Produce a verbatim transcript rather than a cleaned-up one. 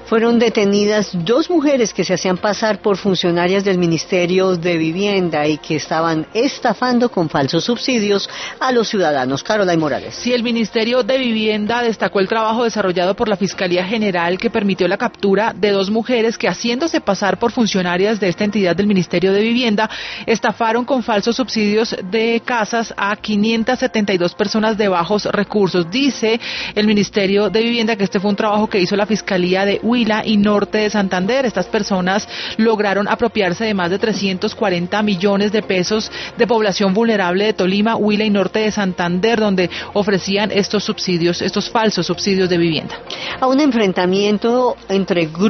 Fueron detenidas dos mujeres que se hacían pasar por funcionarias del Ministerio de Vivienda y que estaban estafando con falsos subsidios a los ciudadanos. Caroline Morales. Sí, el Ministerio de Vivienda destacó el trabajo desarrollado por la Fiscalía General que permitió la captura de dos mujeres que, haciéndose pasar por funcionarias de esta entidad del Ministerio de Vivienda, estafaron con falsos subsidios de casas a quinientas setenta y dos personas de bajos recursos. Dice el Ministerio de Vivienda que este fue un trabajo que hizo la Fiscalía de Huila y Norte de Santander. Estas personas lograron apropiarse de más de trescientos cuarenta millones de pesos de población vulnerable de Tolima, Huila y Norte de Santander, donde ofrecían estos subsidios, estos falsos subsidios de vivienda. A un enfrentamiento entre grupos